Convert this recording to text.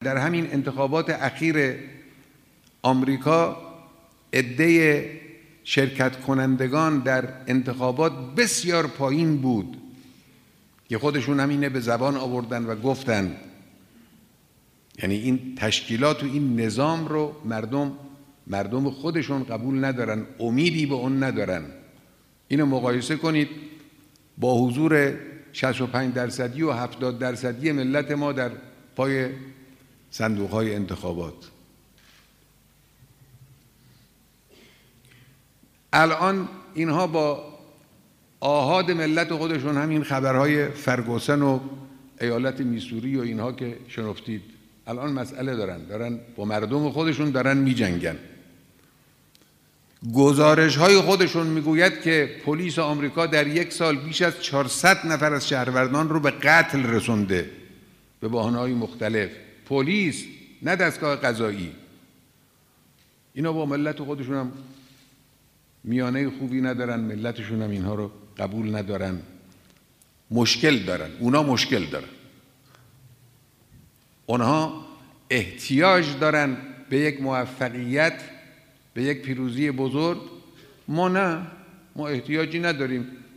در همین انتخابات اخیر آمریکا عده شرکت کنندگان در انتخابات بسیار پایین بود که خودشون همینه به زبان آوردن و گفتن، یعنی این تشکیلات و این نظام رو مردم خودشون قبول ندارن، امیدی به اون ندارن. اینو مقایسه کنید با حضور 65% و 70% ملت ما در پای صندوق‌های انتخابات. الان اینها با آحاد ملت خودشون همین خبرهای فرگوسن و ایالت میسوری و اینها که شنفتید الان مسئله دارن با مردم خودشون دارن می جنگن. گزارش های خودشون میگوید که پلیس آمریکا در یک سال بیش از 400 نفر از شهروندان رو به قتل رسونده به بهانه‌های مختلف. پلیس، نه دستگاه قضایی. اینا با ملت خودشون هم میانه خوبی ندارن، ملتشون هم اینها رو قبول ندارن، مشکل دارن. اونا مشکل دارن، اونها احتیاج دارن به یک موفقیت، به یک پیروزی بزرگ. ما نه، ما احتیاجی نداریم.